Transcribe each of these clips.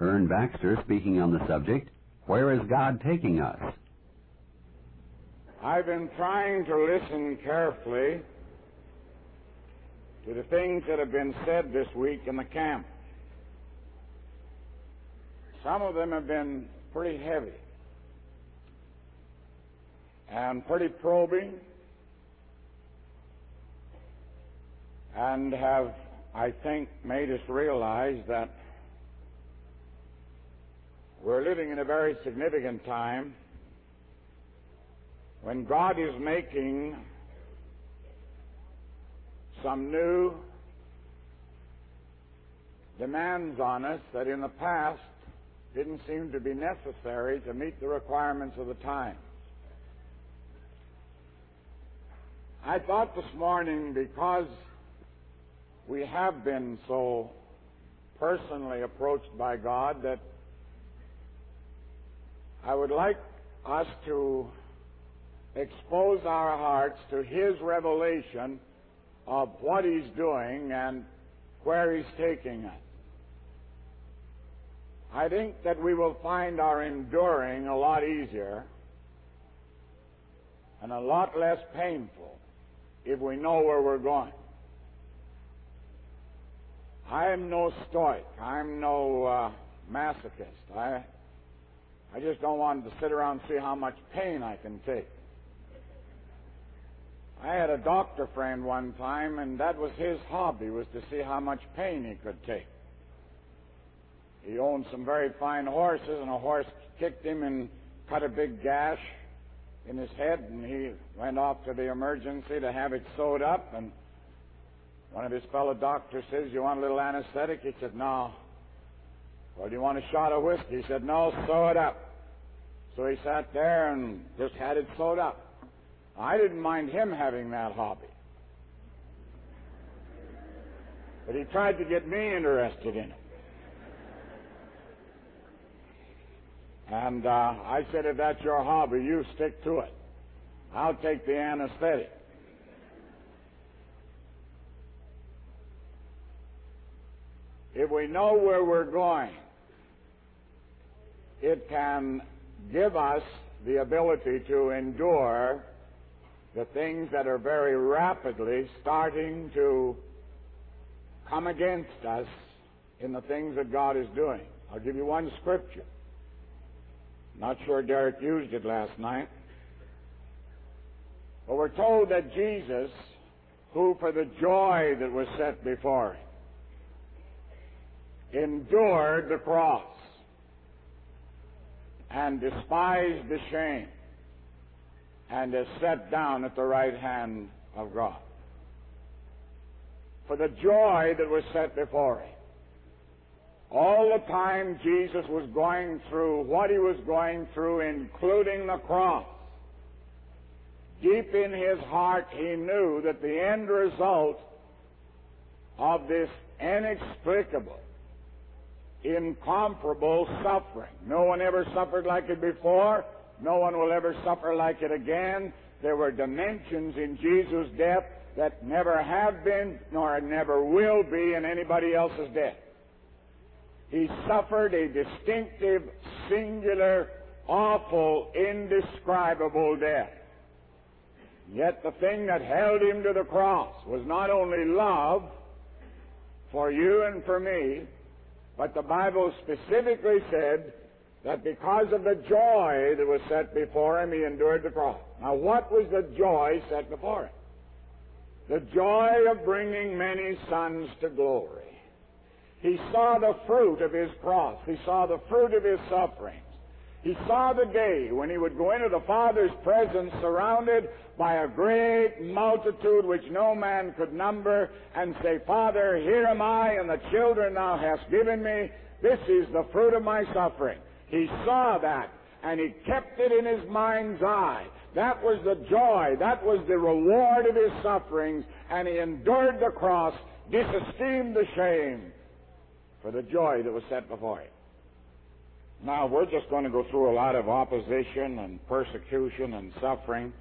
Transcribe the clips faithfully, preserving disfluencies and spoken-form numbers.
Ern Baxter speaking on the subject, Where is God Taking Us? I've been trying to listen carefully to the things that have been said this week in the camp. Some of them have been pretty heavy and pretty probing and have, I think, made us realize that we're living in a very significant time when God is making some new demands on us that in the past didn't seem to be necessary to meet the requirements of the time. I thought this morning, because we have been so personally approached by God, that I would like us to expose our hearts to His revelation of what He's doing and where He's taking us. I think that we will find our enduring a lot easier and a lot less painful if we know where we're going. I'm no stoic. I'm no uh, masochist. I, I just don't want to sit around and see how much pain I can take. I had a doctor friend one time, and that was his hobby, was to see how much pain he could take. He owned some very fine horses, and a horse kicked him and cut a big gash in his head, and he went off to the emergency to have it sewed up, and one of his fellow doctors says, "You want a little anesthetic?" He said, "No." "Well, do you want a shot of whiskey?" He said, "No, sew it up." So he sat there and just had it sewed up. I didn't mind him having that hobby, but he tried to get me interested in it. And uh, I said, "If that's your hobby, you stick to it. I'll take the anesthetic." If we know where we're going, it can give us the ability to endure the things that are very rapidly starting to come against us in the things that God is doing. I'll give you one scripture. Not sure Derek used it last night. But we're told that Jesus, who for the joy that was set before Him, endured the cross and despised the shame, and is set down at the right hand of God. For the joy that was set before Him. All the time Jesus was going through what He was going through, including the cross, deep in His heart He knew that the end result of this inexplicable, incomparable suffering. No one ever suffered like it before. No one will ever suffer like it again. There were dimensions in Jesus' death that never have been nor never will be in anybody else's death. He suffered a distinctive, singular, awful, indescribable death. Yet the thing that held Him to the cross was not only love for you and for me, but the Bible specifically said that because of the joy that was set before Him, He endured the cross. Now, what was the joy set before Him? The joy of bringing many sons to glory. He saw the fruit of His cross. He saw the fruit of His sufferings. He saw the day when He would go into the Father's presence surrounded by a great multitude which no man could number, and say, "Father, here am I, and the children Thou hast given me. This is the fruit of my suffering." He saw that, and he kept it in his mind's eye. That was the joy. That was the reward of his sufferings, and he endured the cross, disesteemed the shame, for the joy that was set before him. Now, we're just going to go through a lot of opposition and persecution and suffering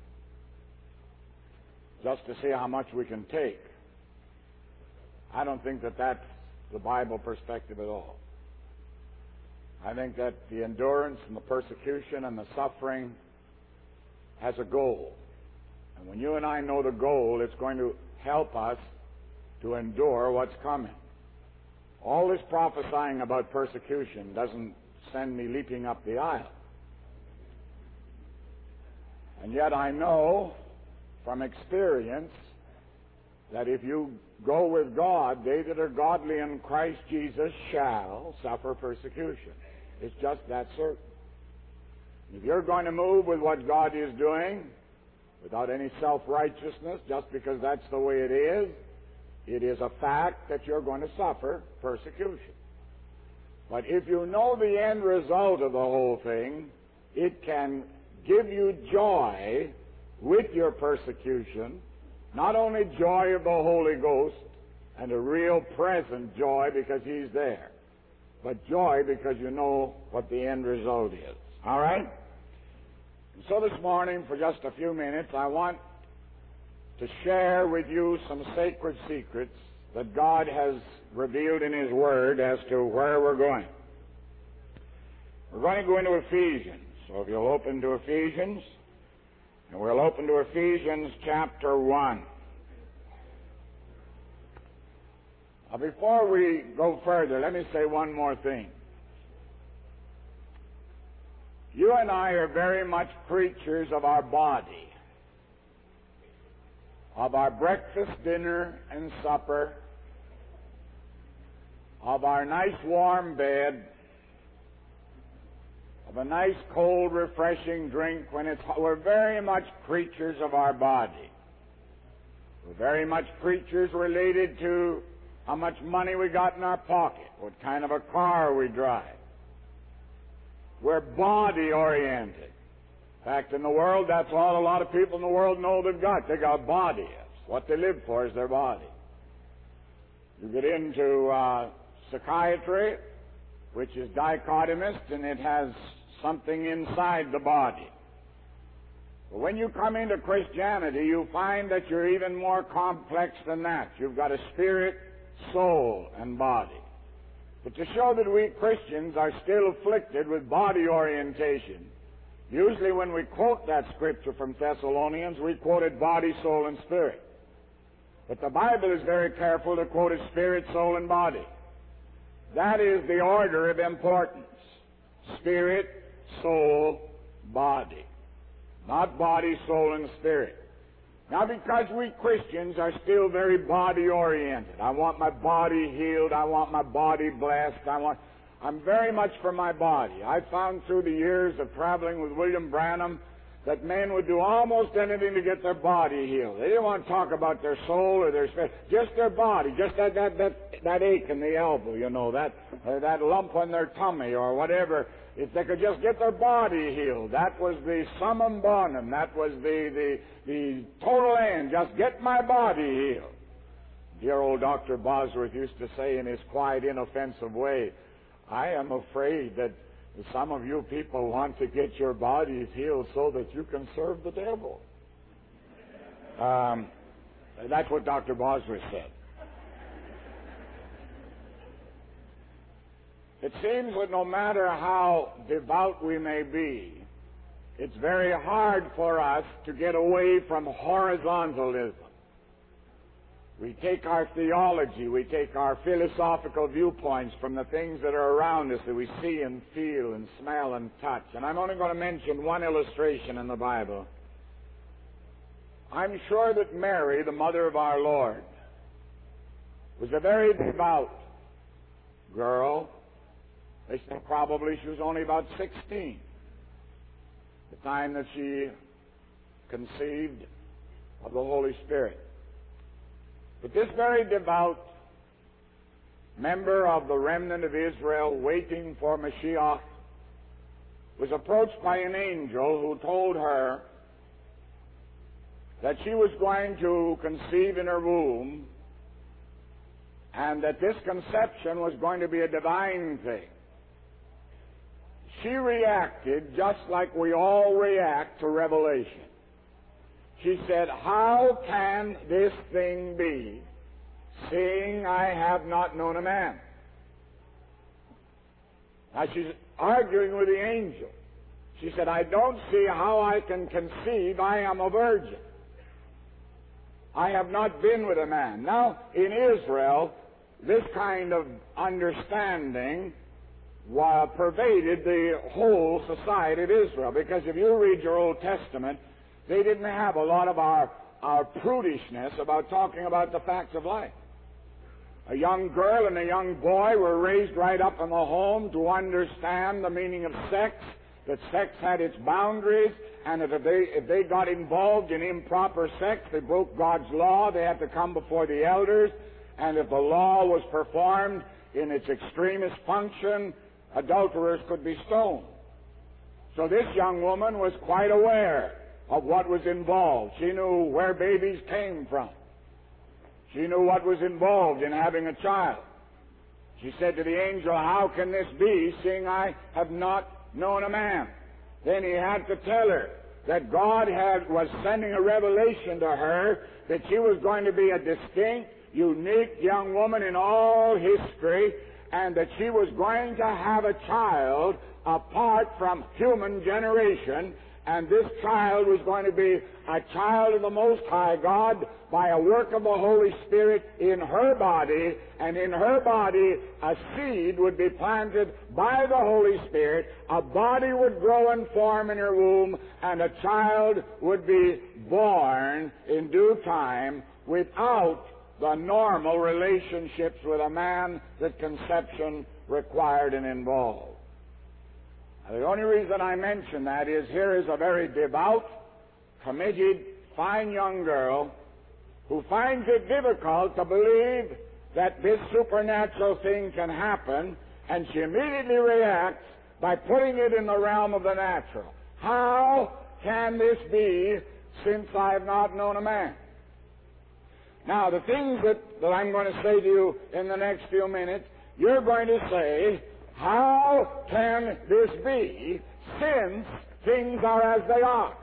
just to see how much we can take. I don't think that that's the Bible perspective at all. I think that the endurance and the persecution and the suffering has a goal. And when you and I know the goal, it's going to help us to endure what's coming. All this prophesying about persecution doesn't send me leaping up the aisle. And yet I know from experience that if you go with God, they that are godly in Christ Jesus shall suffer persecution. It's just that certain. If you're going to move with what God is doing, without any self-righteousness, just because that's the way it is, it is a fact that you're going to suffer persecution. But if you know the end result of the whole thing, it can give you joy with your persecution, not only joy of the Holy Ghost and a real present joy because He's there, but joy because you know what the end result is. All right? So this morning, for just a few minutes, I want to share with you some sacred secrets that God has revealed in His Word as to where we're going. We're going to go into Ephesians. So if you'll open to Ephesians, and we'll open to Ephesians chapter one. Now, before we go further, let me say one more thing. You and I are very much creatures of our body, of our breakfast, dinner, and supper, of our nice warm bed, of a nice cold refreshing drink when it's hot. We're very much creatures of our body. We're very much creatures related to how much money we got in our pocket, what kind of a car we drive. We're body-oriented. In fact, in the world, that's all a lot of people in the world know they've got. They got bodies. What they live for is their body. You get into uh, psychiatry, which is dichotomist, and it has something inside the body. But when you come into Christianity, you find that you're even more complex than that. You've got a spirit, soul, and body. But to show that we Christians are still afflicted with body orientation, usually when we quote that scripture from Thessalonians, we quote it body, soul, and spirit. But the Bible is very careful to quote it spirit, soul, and body. That is the order of importance. Spirit, soul, body. Not body, soul, and spirit. Now, because we Christians are still very body-oriented, I want my body healed, I want my body blessed, I want... I'm very much for my body. I found through the years of traveling with William Branham that men would do almost anything to get their body healed. They didn't want to talk about their soul or their spirit, just their body, just that that that, that ache in the elbow, you know, that uh, that lump on their tummy or whatever. If they could just get their body healed, that was the summum bonum. That was the the the total end. Just get my body healed. Dear old Doctor Bosworth used to say in his quiet, inoffensive way, I am afraid that some of you people want to get your bodies healed so that you can serve the devil. Um, that's what Doctor Bosworth said. It seems that no matter how devout we may be, it's very hard for us to get away from horizontalism. We take our theology, we take our philosophical viewpoints from the things that are around us that we see and feel and smell and touch. And I'm only going to mention one illustration in the Bible. I'm sure that Mary, the mother of our Lord, was a very devout girl. They say probably she was only about sixteen the time that she conceived of the Holy Spirit. But this very devout member of the remnant of Israel waiting for Mashiach was approached by an angel who told her that she was going to conceive in her womb and that this conception was going to be a divine thing. She reacted just like we all react to revelation. She said, how can this thing be, seeing I have not known a man? Now, she's arguing with the angel. She said, I don't see how I can conceive. I am a virgin. I have not been with a man. Now, in Israel, this kind of understanding uh, pervaded the whole society of Israel. Because if you read your Old Testament, they didn't have a lot of our, our prudishness about talking about the facts of life. A young girl and a young boy were raised right up in the home to understand the meaning of sex, that sex had its boundaries, and that if they, if they got involved in improper sex, they broke God's law. They had to come before the elders, and if the law was performed in its extremest function, adulterers could be stoned. So this young woman was quite aware of what was involved. She knew where babies came from. She knew what was involved in having a child. She said to the angel, how can this be, seeing I have not known a man? Then he had to tell her that God had, was sending a revelation to her that she was going to be a distinct, unique young woman in all history, and that she was going to have a child apart from human generation, and this child was going to be a child of the Most High God by a work of the Holy Spirit in her body, and in her body a seed would be planted by the Holy Spirit, a body would grow and form in her womb, and a child would be born in due time without the normal relationships with a man that conception required and involved. Now, the only reason I mention that is here is a very devout, committed, fine young girl who finds it difficult to believe that this supernatural thing can happen, and she immediately reacts by putting it in the realm of the natural. How can this be, since I have not known a man? Now, the things that, that I'm going to say to you in the next few minutes, you're going to say, how can this be, since things are as they are?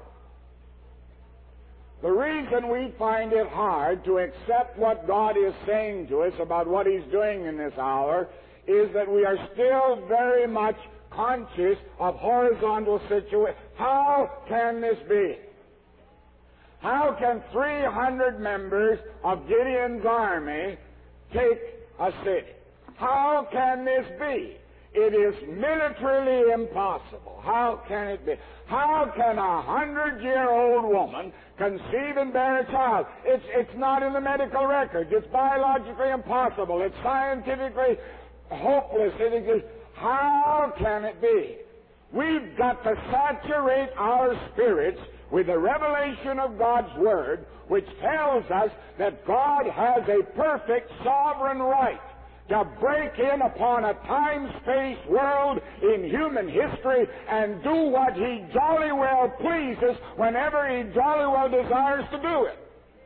The reason we find it hard to accept what God is saying to us about what He's doing in this hour is that we are still very much conscious of horizontal situations. How can this be? How can three hundred members of Gideon's army take a city? How can this be? It is militarily impossible. How can it be? How can a hundred-year-old woman conceive and bear a child? It's, it's not in the medical records. It's biologically impossible. It's scientifically hopeless. It is, how can it be? We've got to saturate our spirits with the revelation of God's Word, which tells us that God has a perfect sovereign right to break in upon a time-space world in human history and do what He jolly well pleases whenever He jolly well desires to do it.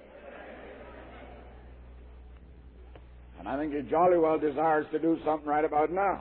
And I think He jolly well desires to do something right about now.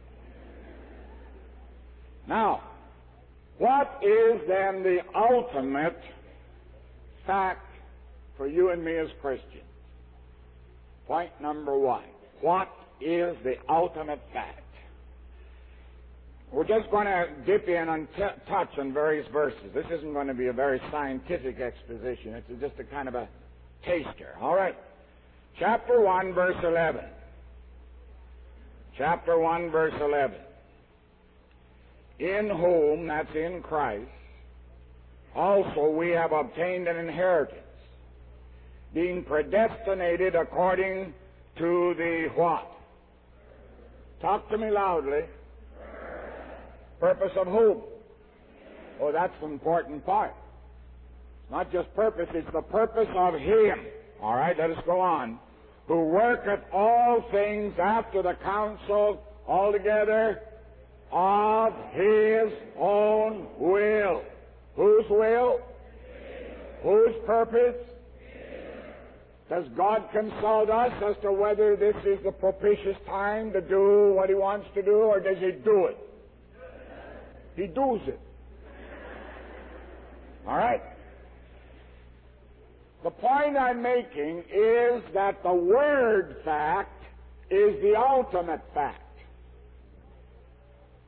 Now, what is then the ultimate fact for you and me as Christians? Point number one. What is the ultimate fact? We're just going to dip in and t- touch on various verses. This isn't going to be a very scientific exposition. It's just a kind of a taster. All right. Chapter one, verse eleven. Chapter one, verse eleven. In whom, that's in Christ, also we have obtained an inheritance, being predestinated according to the what? Talk to me loudly. Purpose of whom? Oh, that's the important part. It's not just purpose, it's the purpose of Him. All right, let us go on. Who worketh all things after the counsel altogether of His own will. Whose will? Whose purpose? Does God consult us as to whether this is the propitious time to do what He wants to do, or does He do it? He does it. All right? The point I'm making is that the Word fact is the ultimate fact.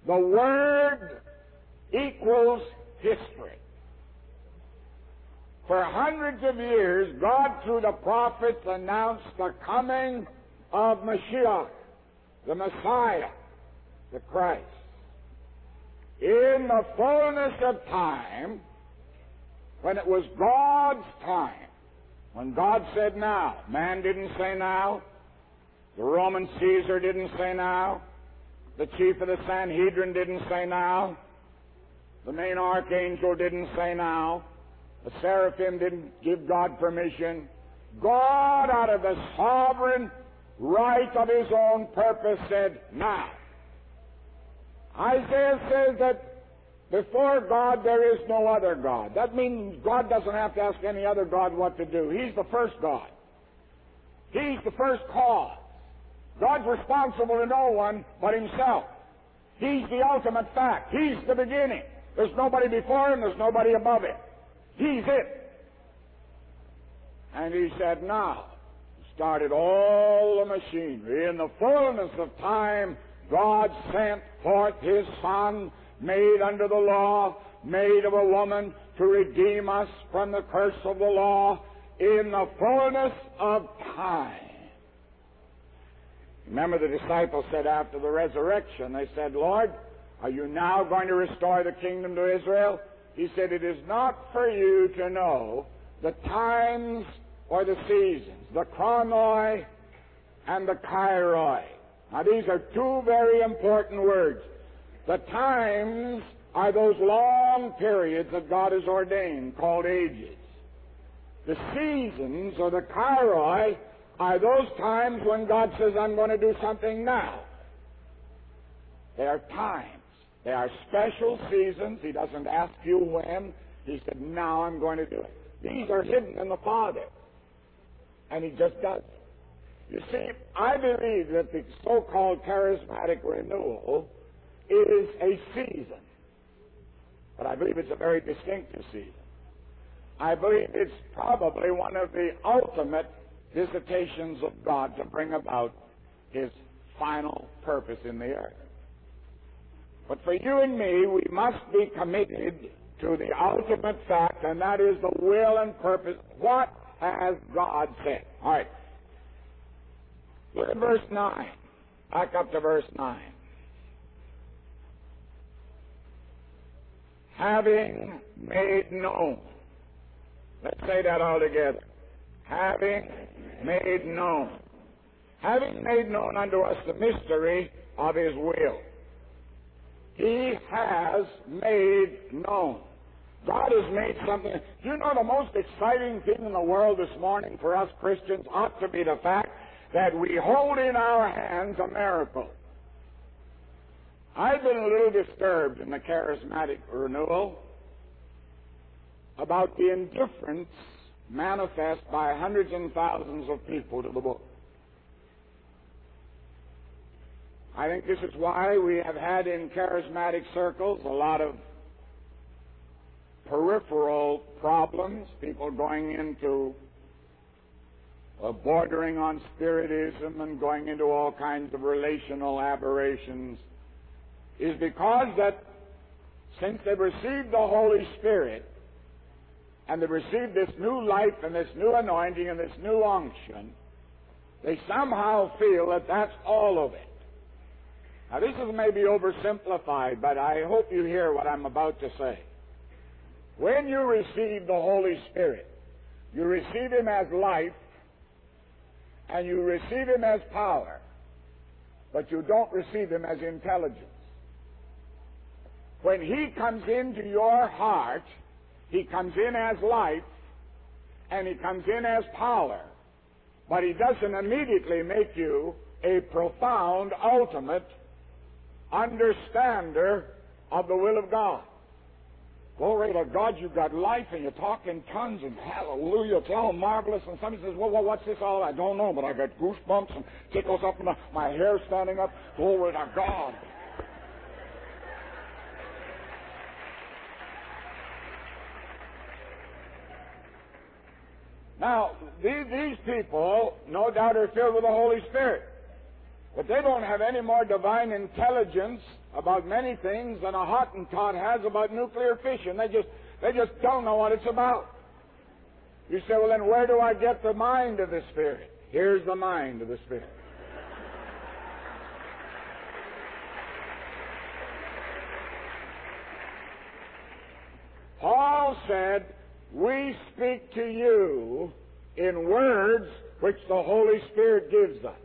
The Word equals history. For hundreds of years, God, through the prophets, announced the coming of Mashiach, the Messiah, the Christ. In the fullness of time, when it was God's time, when God said now, man didn't say now, the Roman Caesar didn't say now, the chief of the Sanhedrin didn't say now, the main archangel didn't say now, the seraphim didn't give God permission. God, out of the sovereign right of His own purpose, said, now. Isaiah says that before God there is no other God. That means God doesn't have to ask any other God what to do. He's the first God. He's the first cause. God's responsible to no one but Himself. He's the ultimate fact. He's the beginning. There's nobody before Him, there's nobody above Him. He's it. And He said, now, started all the machinery. In the fullness of time, God sent forth His Son, made under the law, made of a woman, to redeem us from the curse of the law in the fullness of time. Remember, the disciples said after the resurrection, they said, Lord, are you now going to restore the kingdom to Israel? He said, it is not for you to know the times or the seasons, the chronoi and the kairoi. Now, these are two very important words. The times are those long periods that God has ordained, called ages. The seasons, or the kairoi, are those times when God says, I'm going to do something now. They are times. They are special seasons. He doesn't ask you when. He said, now I'm going to do it. These are hidden in the Father. And He just does it. You see, I believe that the so-called charismatic renewal is a season. But I believe it's a very distinctive season. I believe it's probably one of the ultimate visitations of God to bring about His final purpose in the earth. But for you and me, we must be committed to the ultimate fact, and that is the will and purpose. What has God said? All right. Look at verse nine. Back up to verse nine. Having made known. Let's say that all together. Having made known. Having made known unto us the mystery of His will. He has made known. God has made something. Do you know the most exciting thing in the world this morning for us Christians ought to be the fact that we hold in our hands a miracle. I've been a little disturbed in the charismatic renewal about the indifference manifest by hundreds and thousands of people to the book. I think this is why we have had in charismatic circles a lot of peripheral problems, people going into uh, bordering on spiritism and going into all kinds of relational aberrations, is because that since they've received the Holy Spirit and they've received this new life and this new anointing and this new unction, they somehow feel that that's all of it. Now, this is maybe oversimplified, but I hope you hear what I'm about to say. When you receive the Holy Spirit, you receive Him as life, and you receive Him as power, but you don't receive Him as intelligence. When He comes into your heart, He comes in as life, and He comes in as power, but He doesn't immediately make you a profound, ultimate understander of the will of God. Glory to God, you've got life and you talk in tongues and hallelujah, it's all marvelous. And somebody says, well, well, what's this all? I don't know, but I got goosebumps and tickles up my, my hair standing up. Glory to God. Now, these, these people, no doubt, are filled with the Holy Spirit. But they don't have any more divine intelligence about many things than a Hottentot has about nuclear fission. They just, they just don't know what it's about. You say, well, then where do I get the mind of the Spirit? Here's the mind of the Spirit. Paul said, we speak to you in words which the Holy Spirit gives us.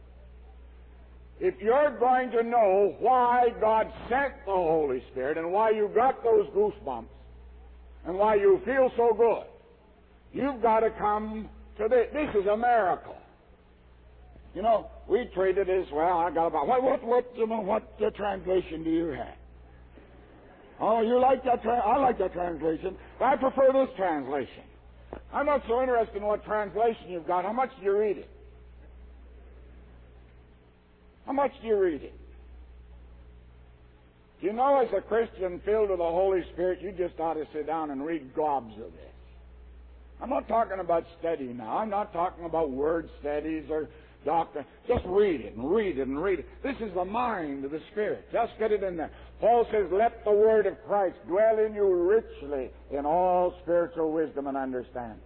If you're going to know why God sent the Holy Spirit and why you got those goosebumps and why you feel so good, you've got to come to this. This is a miracle. You know, we treat it as, well, I got about, what, what, what, you know, what uh, translation do you have? Oh, you like that? Tra- I like that translation. But I prefer this translation. I'm not so interested in what translation you've got. How much do you read it? How much do you read it? Do you know, as a Christian filled with the Holy Spirit, you just ought to sit down and read gobs of this. I'm not talking about study now. I'm not talking about word studies or doctrine. Just read it and read it and read it. This is the mind of the Spirit. Just get it in there. Paul says, let the word of Christ dwell in you richly in all spiritual wisdom and understanding.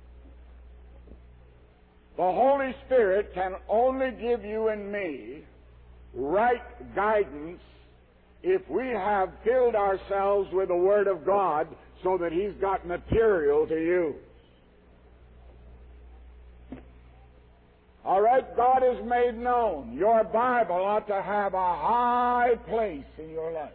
The Holy Spirit can only give you and me right guidance if we have filled ourselves with the Word of God so that He's got material to use. All right, God is made known. Your Bible ought to have a high place in your life.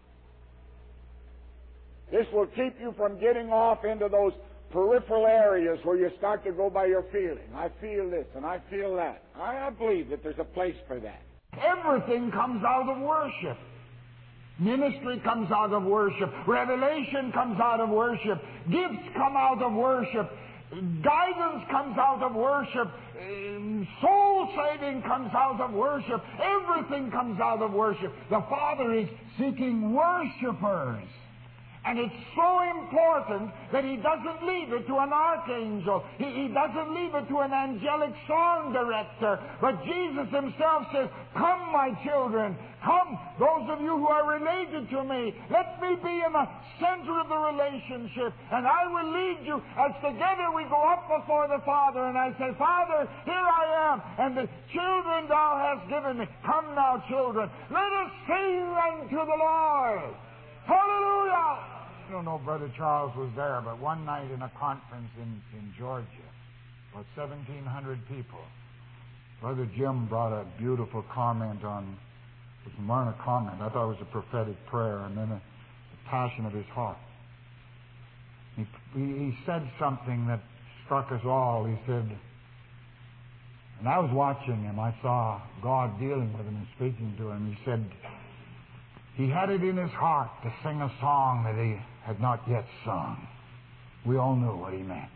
This will keep you from getting off into those peripheral areas where you start to go by your feeling. I feel this and I feel that. I believe that there's a place for that. Everything comes out of worship. Ministry comes out of worship. Revelation comes out of worship. Gifts come out of worship. Guidance comes out of worship. Soul saving comes out of worship. Everything comes out of worship. The Father is seeking worshipers. And it's so important that He doesn't leave it to an archangel. He, he doesn't leave it to an angelic song director. But Jesus Himself says, come, my children, come, those of you who are related to me. Let me be in the center of the relationship, and I will lead you as together we go up before the Father. And I say, Father, here I am, and the children Thou hast given me. Come now, children, let us sing unto the Lord. Hallelujah! I don't know if Brother Charles was there, but one night in a conference in, in Georgia, about seventeen hundred people, Brother Jim brought a beautiful comment on, it was more than a comment, I thought it was a prophetic prayer, and then a, a passion of his heart. He, he, he said something that struck us all. He said, and I was watching him, I saw God dealing with him and speaking to him. He said, he had it in his heart to sing a song that he had not yet sung. We all knew what he meant.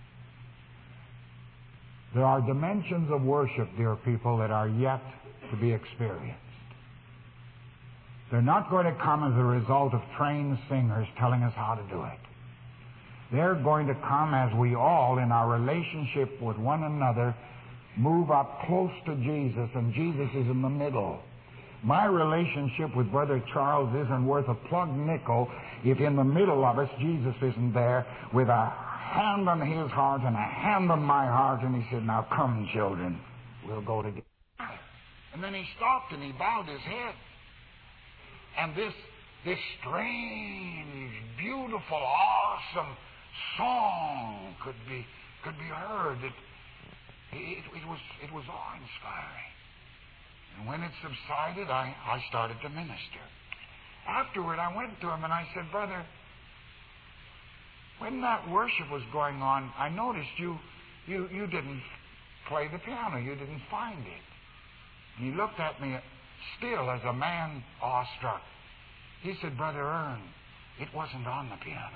There are dimensions of worship, dear people, that are yet to be experienced. They're not going to come as a result of trained singers telling us how to do it. They're going to come as we all, in our relationship with one another, move up close to Jesus, and Jesus is in the middle. My relationship with Brother Charles isn't worth a plug nickel if in the middle of us Jesus isn't there with a hand on his heart and a hand on my heart, and he said, now come, children, we'll go together. And then he stopped and he bowed his head. And this, this strange, beautiful, awesome song could be, could be heard. It, it, it was, it was awe-inspiring. And when it subsided, I, I started to minister. Afterward, I went to him and I said, Brother, when that worship was going on, I noticed you, you, you didn't play the piano. You didn't find it. And he looked at me still as a man awestruck. He said, Brother Ern, it wasn't on the piano.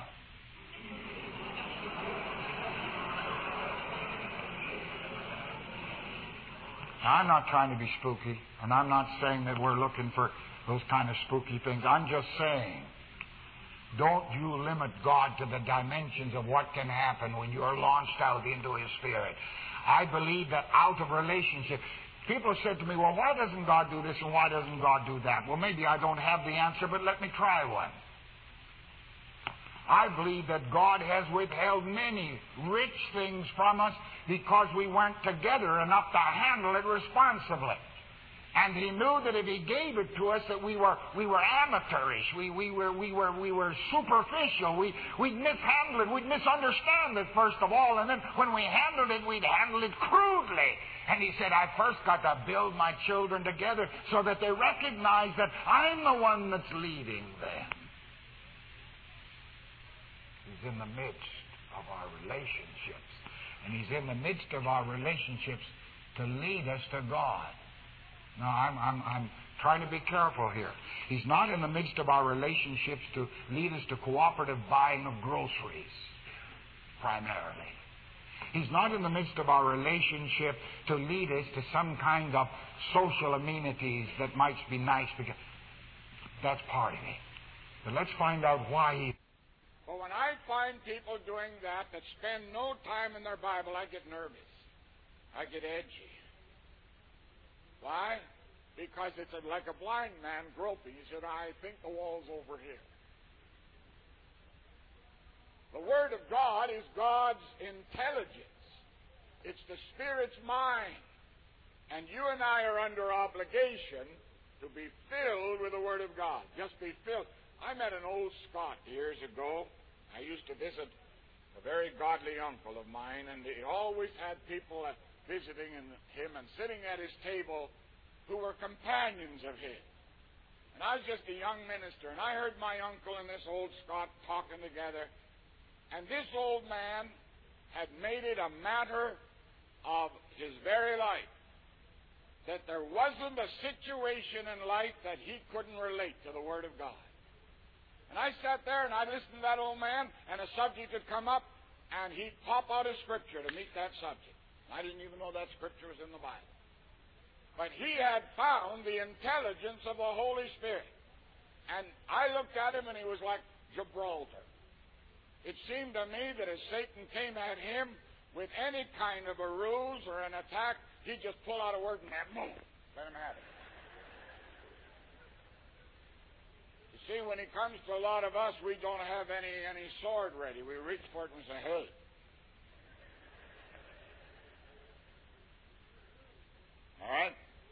Now, I'm not trying to be spooky, and I'm not saying that we're looking for those kind of spooky things. I'm just saying, don't you limit God to the dimensions of what can happen when you're launched out into His Spirit. I believe that out of relationship, People said to me, well, why doesn't God do this and why doesn't God do that? Well, maybe I don't have the answer, but let me try one. I believe that God has withheld many rich things from us because we weren't together enough to handle it responsibly. And He knew that if He gave it to us, that we were we were amateurish, we we were we were we were superficial. We we'd mishandle it, we'd misunderstand it first of all, and then when we handled it, we'd handle it crudely. And He said, I first got to build my children together so that they recognize that I'm the one that's leading them. He's in the midst of our relationships. And He's in the midst of our relationships to lead us to God. Now, I'm, I'm, I'm trying to be careful here. He's not in the midst of our relationships to lead us to cooperative buying of groceries, primarily. He's not in the midst of our relationship to lead us to some kind of social amenities that might be nice, because that's part of it. But let's find out why He... Well, when I find people doing that, that spend no time in their Bible, I get nervous. I get edgy. Why? Because it's like a blind man groping. He said, I think the wall's over here. The Word of God is God's intelligence. It's the Spirit's mind. And you and I are under obligation to be filled with the Word of God. Just be filled. I met an old Scot years ago. I used to visit a very godly uncle of mine, and he always had people visiting him and sitting at his table who were companions of his. And I was just a young minister, and I heard my uncle and this old Scot talking together, and this old man had made it a matter of his very life that there wasn't a situation in life that he couldn't relate to the Word of God. And I sat there and I listened to that old man, and a subject would come up, and he'd pop out a scripture to meet that subject. I didn't even know that scripture was in the Bible. But he had found the intelligence of the Holy Spirit. And I looked at him, and he was like Gibraltar. It seemed to me that as Satan came at him with any kind of a ruse or an attack, he'd just pull out a word and that, boom, let him have it. See, when it comes to a lot of us, we don't have any, any sword ready. We reach for it and say, hey. All right?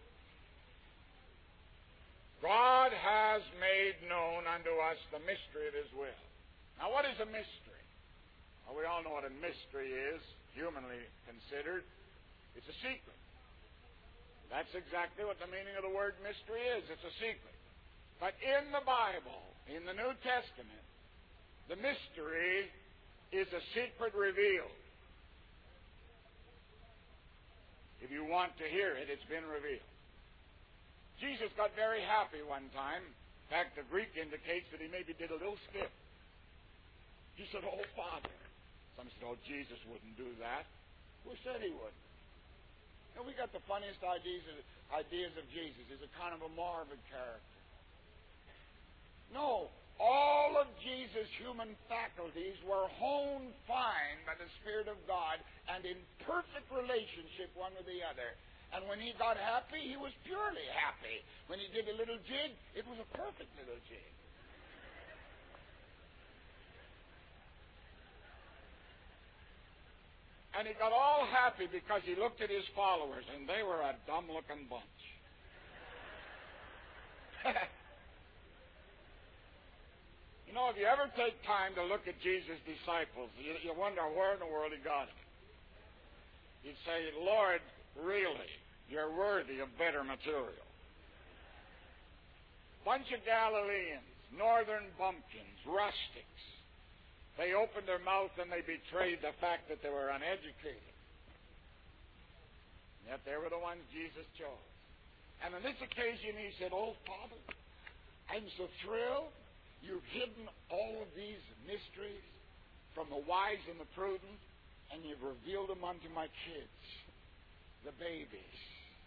God has made known unto us the mystery of His will. Now, what is a mystery? Well, we all know what a mystery is, humanly considered. It's a secret. That's exactly what the meaning of the word mystery is. It's a secret. But in the Bible, in the New Testament, the mystery is a secret revealed. If you want to hear it, it's been revealed. Jesus got very happy one time. In fact, the Greek indicates that he maybe did a little skip. He said, oh, Father. Some said, oh, Jesus wouldn't do that. Who said he wouldn't? And we got the funniest ideas of, ideas of Jesus. He's a kind of a morbid character. No, all of Jesus' human faculties were honed fine by the Spirit of God and in perfect relationship one with the other. And when he got happy, he was purely happy. When he did a little jig, it was a perfect little jig. And he got all happy because he looked at his followers, and they were a dumb-looking bunch. You know, if you ever take time to look at Jesus' disciples, you, you wonder where in the world he got them. You'd say, Lord, really, you're worthy of better material. Bunch of Galileans, northern bumpkins, rustics. They opened their mouth and they betrayed the fact that they were uneducated. Yet they were the ones Jesus chose. And on this occasion he said, oh, Father, I'm so thrilled. You've hidden all of these mysteries from the wise and the prudent, and you've revealed them unto my kids, the babies.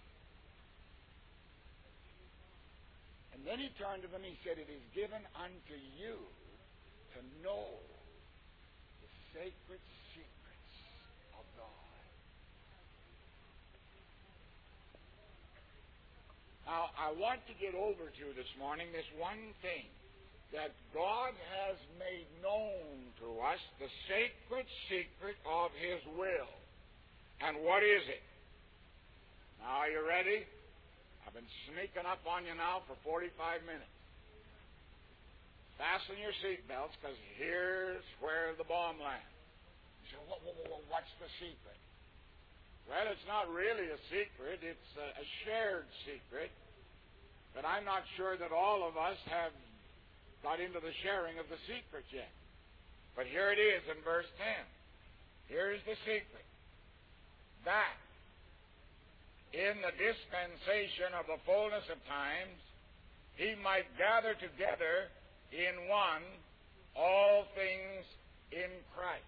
And then he turned to them, he said, it is given unto you to know the sacred secrets of God. Now, I want to get over to this morning this one thing, that God has made known to us the sacred secret of His will. And what is it? Now, are you ready? I've been sneaking up on you now for forty-five minutes. Fasten your seatbelts, because here's where the bomb lands. You say, what, what, what, what's the secret? Well, it's not really a secret. It's a, a shared secret. But I'm not sure that all of us have got into the sharing of the secret yet. But here it is in verse ten. Here's the secret. That in the dispensation of the fullness of times, He might gather together in one all things in Christ.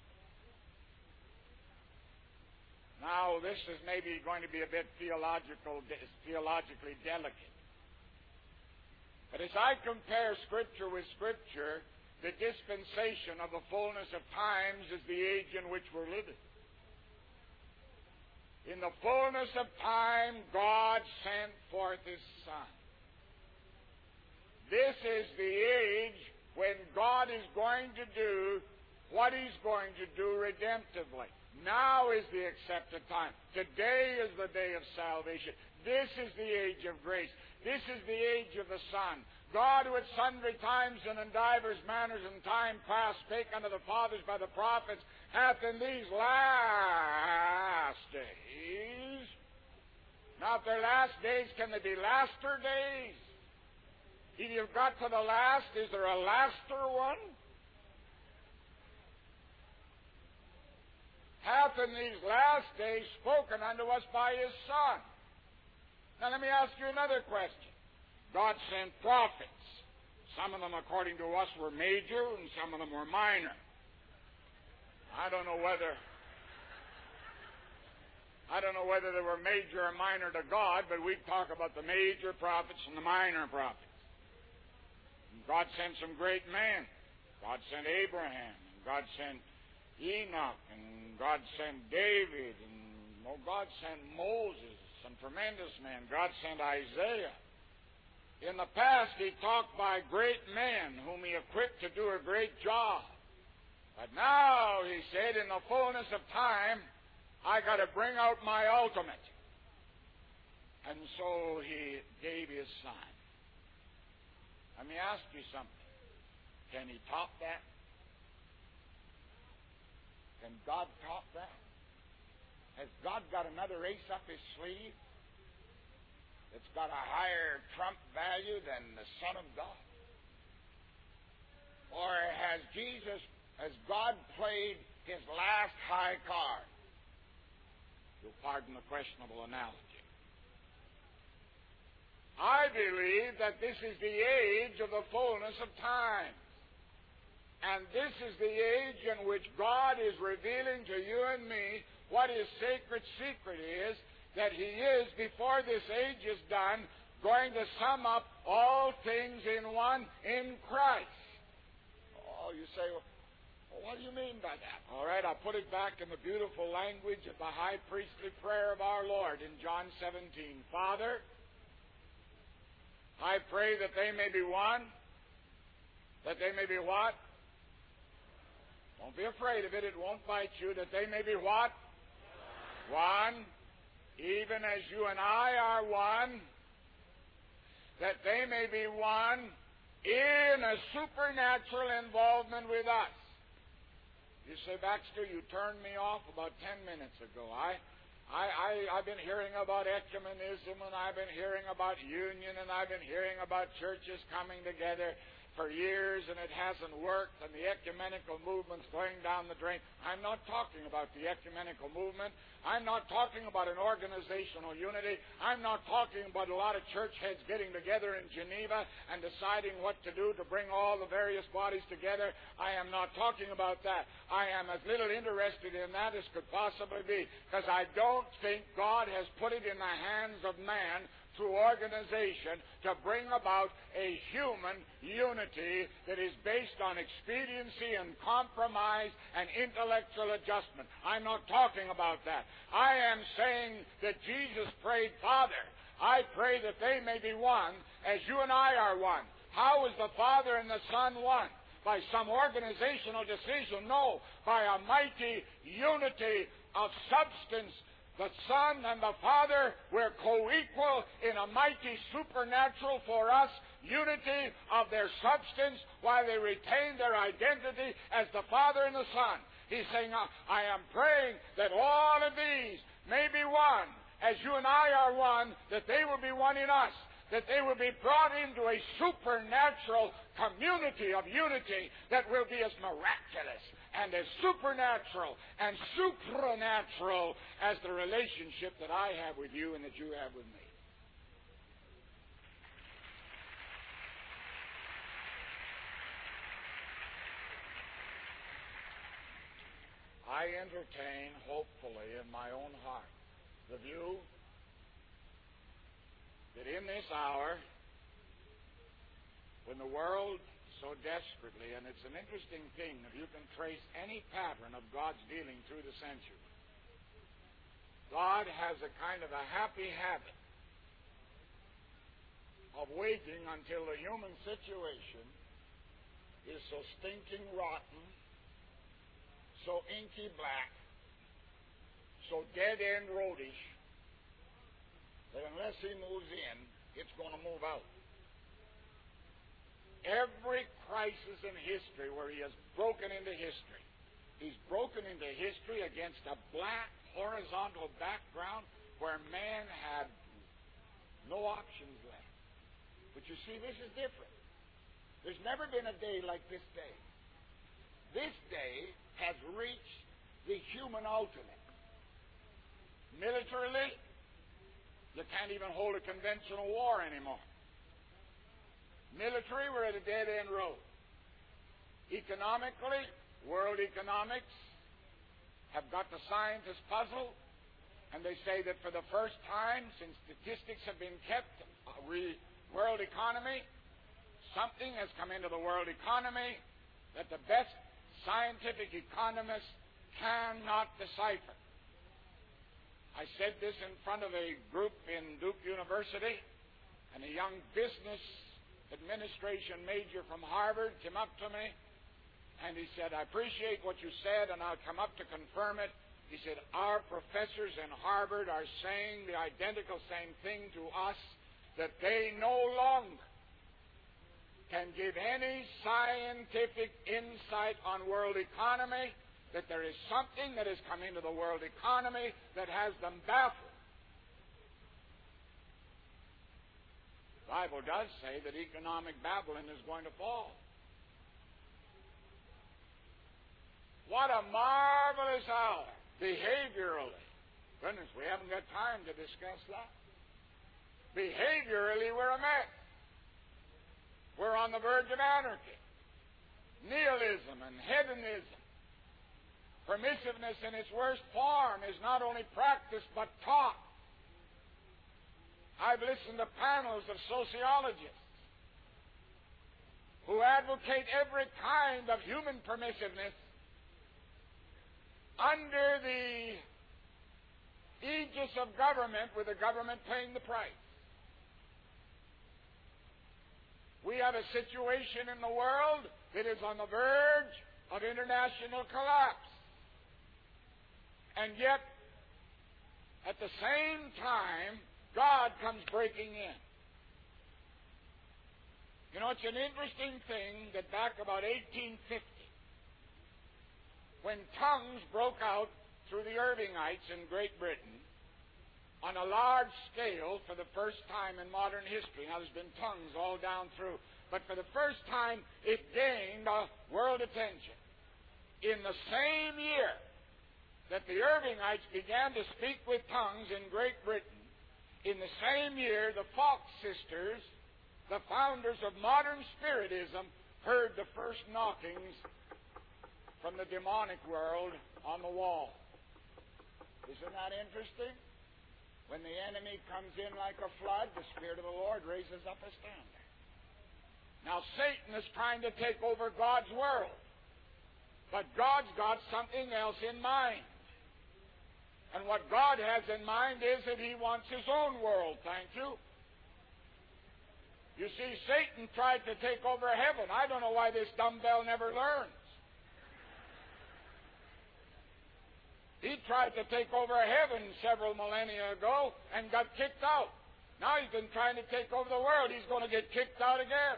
Now, this is maybe going to be a bit theological, theologically delicate. But as I compare Scripture with Scripture, the dispensation of the fullness of times is the age in which we're living. In the fullness of time, God sent forth His Son. This is the age when God is going to do what He's going to do redemptively. Now is the accepted time. Today is the day of salvation. This is the age of grace. This is the age of the Son. God, who at sundry times and in divers manners in time past spake unto the fathers by the prophets, hath in these last days. Now, if they're last days, can they be laster days? If you've got to the last, is there a laster one? Hath in these last days spoken unto us by His Son. Now let me ask you another question. God sent prophets. Some of them, according to us, were major, and some of them were minor. I don't know whether I don't know whether they were major or minor to God, but we talk about the major prophets and the minor prophets. God sent some great men. God sent Abraham, and God sent Enoch, and God sent David, and oh, God sent Moses, some tremendous men. God sent Isaiah. In the past, He talked by great men whom He equipped to do a great job. But now, He said, in the fullness of time, I got to bring out my ultimate. And so He gave His Son. Let me ask you something. Can He top that? Can God top that? Has God got another ace up His sleeve that's got a higher trump value than the Son of God? Or has Jesus, has God played His last high card? You'll pardon the questionable analogy. I believe that this is the age of the fullness of time. And this is the age in which God is revealing to you and me what His sacred secret is, that He is, before this age is done, going to sum up all things in one, in Christ. Oh, you say, well, what do you mean by that? All right, I'll put it back in the beautiful language of the high priestly prayer of our Lord in John seventeen. Father, I pray that they may be one, that they may be what? Don't be afraid of it, it won't bite you. That they may be what? One. Even as you and I are one, that they may be one in a supernatural involvement with us. You say, Baxter, you turned me off about ten minutes ago. I, I, I, I've been hearing about ecumenism, and I've been hearing about union, and I've been hearing about churches coming together for years, and it hasn't worked, and the ecumenical movement's going down the drain. I'm not talking about the ecumenical movement. I'm not talking about an organizational unity. I'm not talking about a lot of church heads getting together in Geneva and deciding what to do to bring all the various bodies together. I am not talking about that. I am as little interested in that as could possibly be, because I don't think God has put it in the hands of man through organization to bring about a human unity that is based on expediency and compromise and intellectual adjustment. I'm not talking about that. I am saying that Jesus prayed, Father, I pray that they may be one as you and I are one. How is the Father and the Son one? By some organizational decision? No. By a mighty unity of substance. The Son and the Father were co-equal in a mighty supernatural for us unity of their substance while they retain their identity as the Father and the Son. He's saying, I am praying that all of these may be one, as you and I are one, that they will be one in us, that they will be brought into a supernatural community of unity that will be as miraculous and as supernatural and supranatural as the relationship that I have with you and that you have with me. I entertain, hopefully, in my own heart, the view that in this hour, when the world so desperately, and it's an interesting thing if you can trace any pattern of God's dealing through the centuries, God has a kind of a happy habit of waiting until the human situation is so stinking rotten, so inky black, so dead-end roadish, that unless he moves in, it's going to move out. Every crisis in history where he has broken into history, he's broken into history against a black, horizontal background where man had no options left. But you see, this is different. There's never been a day like this day. This day has reached the human ultimate. Militarily, you can't even hold a conventional war anymore. Military, we're at a dead-end road. Economically, world economics have got the scientists puzzled, and they say that for the first time since statistics have been kept, uh, re- world economy, something has come into the world economy that the best scientific economists cannot decipher. I said this in front of a group in Duke University, and a young business administration major from Harvard came up to me, and he said, I appreciate what you said, and I'll come up to confirm it. He said, our professors in Harvard are saying the identical same thing to us, that they no longer can give any scientific insight on world economy, that there is something that has come into the world economy that has them baffled. The Bible does say that economic Babylon is going to fall. What a marvelous hour, behaviorally. Goodness, we haven't got time to discuss that. Behaviorally, we're a mess. We're on the verge of anarchy. Nihilism and hedonism. Permissiveness in its worst form is not only practiced but taught. I've listened to panels of sociologists who advocate every kind of human permissiveness under the aegis of government, with the government paying the price. We have a situation in the world that is on the verge of international collapse. And yet, at the same time, God comes breaking in. You know, it's an interesting thing that back about eighteen fifty, when tongues broke out through the Irvingites in Great Britain on a large scale for the first time in modern history. Now, there's been tongues all down through, but for the first time, it gained uh, world attention. In the same year that the Irvingites began to speak with tongues in Great Britain, in the same year, the Fox sisters, the founders of modern Spiritism, heard the first knockings from the demonic world on the wall. Isn't that interesting? When the enemy comes in like a flood, the Spirit of the Lord raises up a standard. Now, Satan is trying to take over God's world, but God's got something else in mind. And what God has in mind is that He wants His own world, thank you. You see, Satan tried to take over heaven. I don't know why this dumbbell never learns. He tried to take over heaven several millennia ago and got kicked out. Now he's been trying to take over the world. He's going to get kicked out again.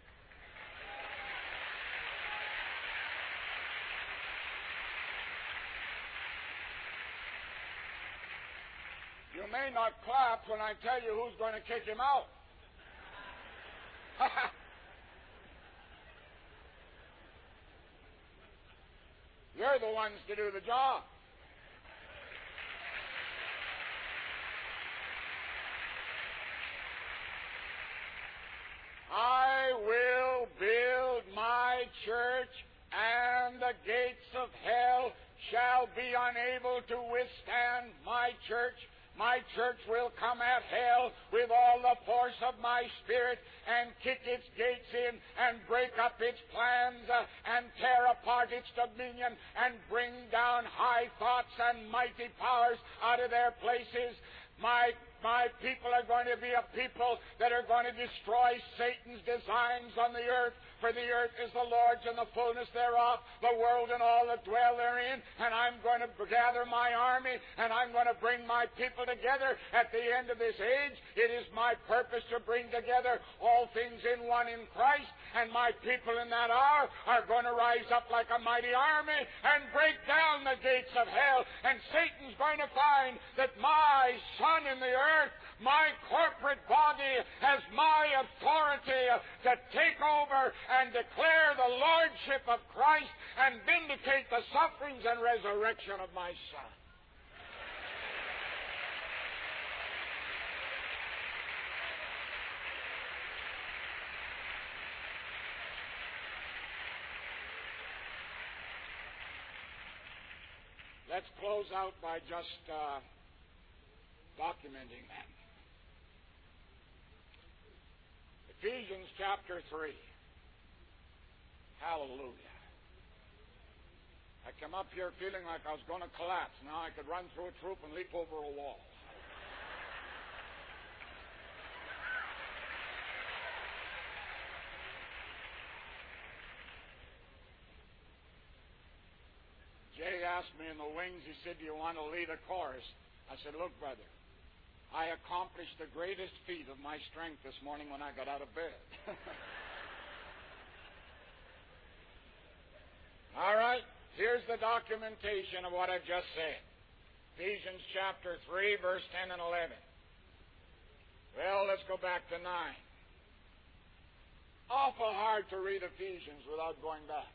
You may not clap when I tell you who's going to kick him out. You're the ones to do the job. I will build my church, and the gates of hell shall be unable to withstand my church. My church will come at hell with all the force of my Spirit and kick its gates in and break up its plans uh, and tear apart its dominion and bring down high thoughts and mighty powers out of their places. My My people are going to be a people that are going to destroy Satan's designs on the earth, for the earth is the Lord's and the fullness thereof, the world and all that dwell therein. And I'm going to gather my army, and I'm going to bring my people together at the end of this age. It is my purpose to bring together all things in one in Christ, and my people in that hour are going to rise up like a mighty army and break down the gates of hell. And Satan's going to find that my son in the earth, my corporate body, has my authority to take over and declare the lordship of Christ and vindicate the sufferings and resurrection of my son. Let's close out by just uh, documenting that. Ephesians chapter three. Hallelujah. I came up here feeling like I was going to collapse. Now I could run through a troop and leap over a wall. Jay asked me in the wings, he said, do you want to lead a chorus? I said, look, brother, I accomplished the greatest feat of my strength this morning when I got out of bed. All right, here's the documentation of what I've just said. Ephesians chapter three, verse ten and eleven. Well, let's go back to nine. Awful hard to read Ephesians without going back.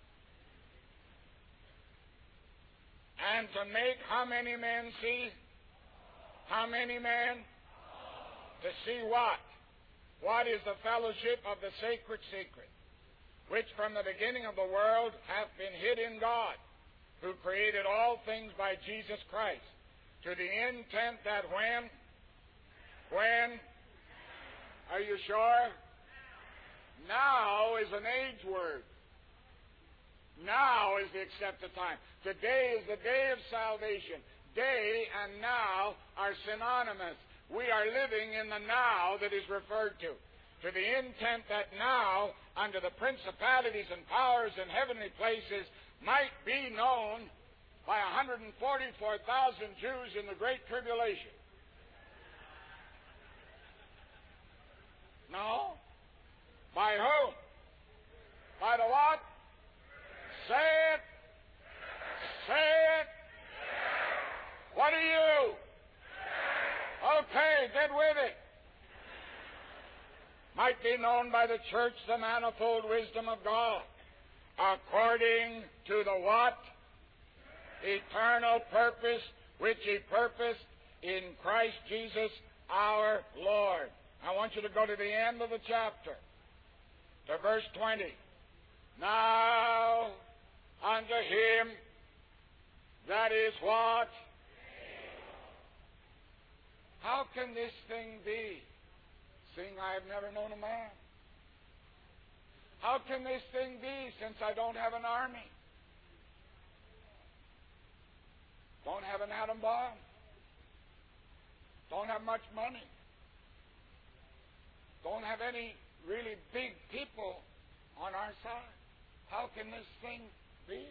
And to make how many men see? How many men? To see what? What is the fellowship of the sacred secret, which from the beginning of the world hath been hid in God, who created all things by Jesus Christ, to the intent that when? When? Are you sure? Now is an age word. Now is the accepted time. Today is the day of salvation. Day and now are synonymous. We are living in the now that is referred to. To the intent that now, under the principalities and powers in heavenly places, might be known by one hundred forty-four thousand Jews in the Great Tribulation. No? By whom? By the what? Say it. Say it. What are you? Okay, get with it. Might be known by the church the manifold wisdom of God, according to the what? Eternal purpose which He purposed in Christ Jesus our Lord. I want you to go to the end of the chapter, to verse twenty. Now unto Him that is what? How can this thing be, seeing I have never known a man? How can this thing be, since I don't have an army? Don't have an atom bomb. Don't have much money. Don't have any really big people on our side. How can this thing be?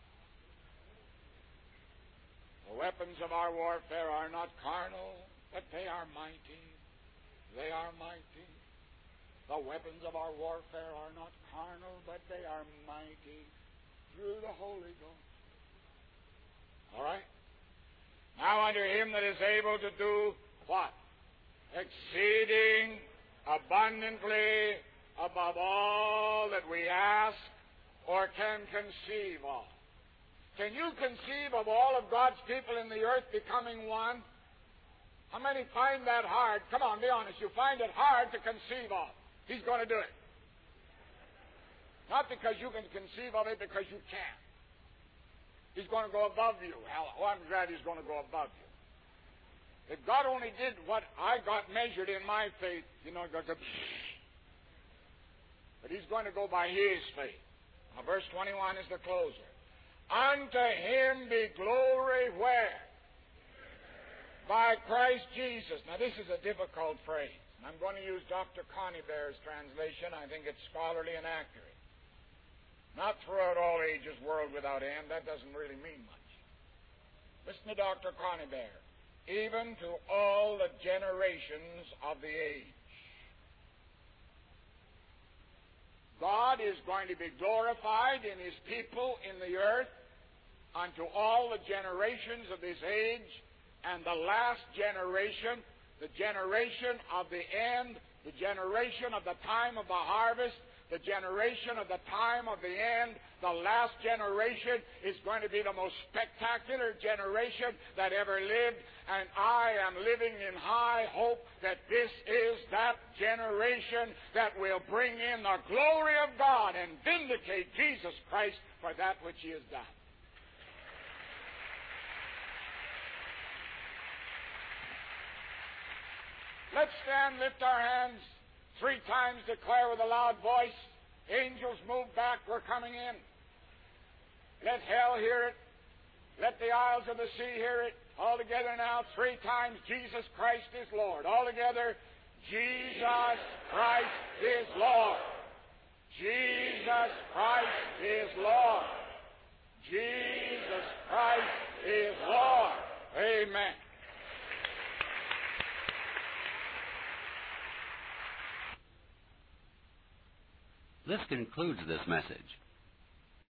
The weapons of our warfare are not carnal, but they are mighty. They are mighty. The weapons of our warfare are not carnal, but they are mighty through the Holy Ghost. All right? Now unto him that is able to do what? Exceeding abundantly above all that we ask or can conceive of. Can you conceive of all of God's people in the earth becoming one? How many find that hard? Come on, be honest. You find it hard to conceive of. He's going to do it. Not because you can conceive of it, because you can't. He's going to go above you. Oh, I'm glad he's going to go above you. If God only did what I got measured in my faith, you know, it goes up. But he's going to go by his faith. Now, verse twenty-one is the closer. Unto him be glory where? By Christ Jesus. Now, this is a difficult phrase. I'm going to use Doctor Conybeare's translation. I think it's scholarly and accurate. Not throughout all ages, world without end. That doesn't really mean much. Listen to Doctor Conybeare. Even to all the generations of the age. God is going to be glorified in his people in the earth unto all the generations of this age, and the last generation, the generation of the end, the generation of the time of the harvest, the generation of the time of the end, the last generation is going to be the most spectacular generation that ever lived, and I am living in high hope that this is that generation that will bring in the glory of God and vindicate Jesus Christ for that which he has done. Let's stand, lift our hands, three times declare with a loud voice. Angels move back, we're coming in. Let hell hear it. Let the isles of the sea hear it. All together now, three times, Jesus Christ is Lord. All together, Jesus Christ is Lord. Jesus Christ is Lord. Jesus Christ is Lord. Amen. This concludes this message.